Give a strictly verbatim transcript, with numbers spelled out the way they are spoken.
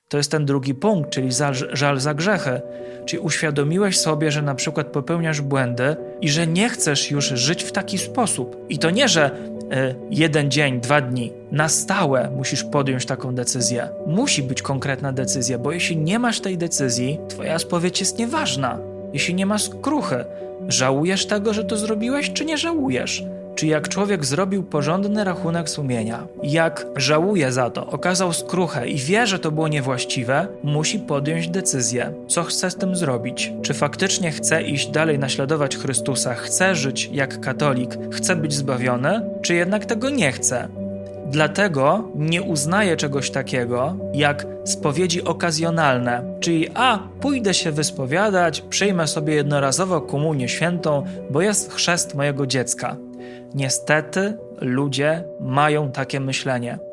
To jest ten drugi punkt, czyli żal, żal za grzechy. Czyli uświadomiłeś sobie, że na przykład popełniasz błędy i że nie chcesz już żyć w taki sposób. I to nie, że y, jeden dzień, dwa dni, na stałe musisz podjąć taką decyzję. Musi być konkretna decyzja, bo jeśli nie masz tej decyzji, twoja spowiedź jest nieważna. Jeśli nie masz skruchy, żałujesz tego, że to zrobiłeś, czy nie żałujesz? Czy jak człowiek zrobił porządny rachunek sumienia, jak żałuje za to, okazał skruchę i wie, że to było niewłaściwe, musi podjąć decyzję, co chce z tym zrobić. Czy faktycznie chce iść dalej naśladować Chrystusa, chce żyć jak katolik, chce być zbawiony, czy jednak tego nie chce. Dlatego nie uznaje czegoś takiego jak spowiedzi okazjonalne, czyli a, pójdę się wyspowiadać, przyjmę sobie jednorazowo komunię świętą, bo jest chrzest mojego dziecka. Niestety ludzie mają takie myślenie.